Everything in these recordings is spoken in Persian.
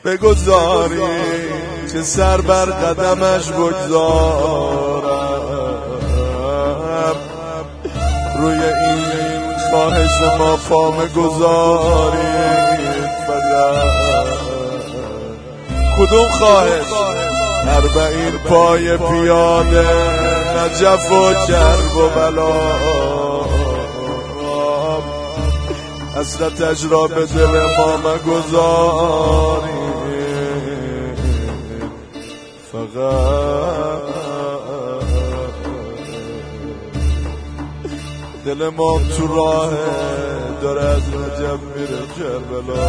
بگذاری که سر بر قدمش بگذارم، روی این خواهش ما پامه گذارید. کدوم خواهش؟ 40 پای پیاده، نجف و کرب و بلا، حسرتش را به دل ما مگذارید. فقط دل ما تو راه داره، از نجف میره کربلا،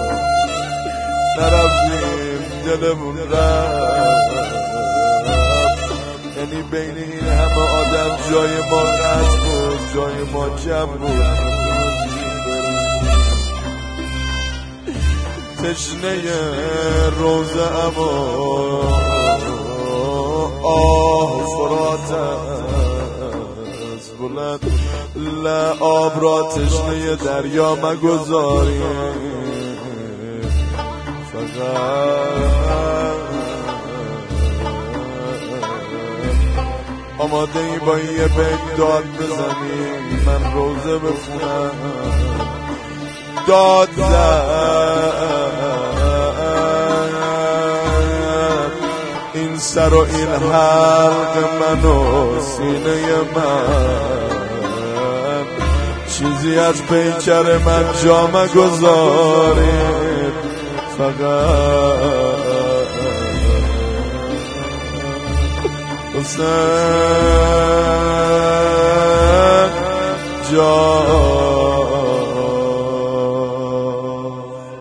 نرفتیم دلمون رفت. یعنی بین این همه آدم جای ما قصد بود، جای ما کم بود. تشنه روزه اما آه فرات از بلند، لعاب را تشنه دریا مگذاریم. فقط آماده ای با یه بیت داد بزنیم، من روزه بخونم. داد این سر و این حلق من و سینه من، چیزی از پیکر من جا مگذارید. فقط حسین جا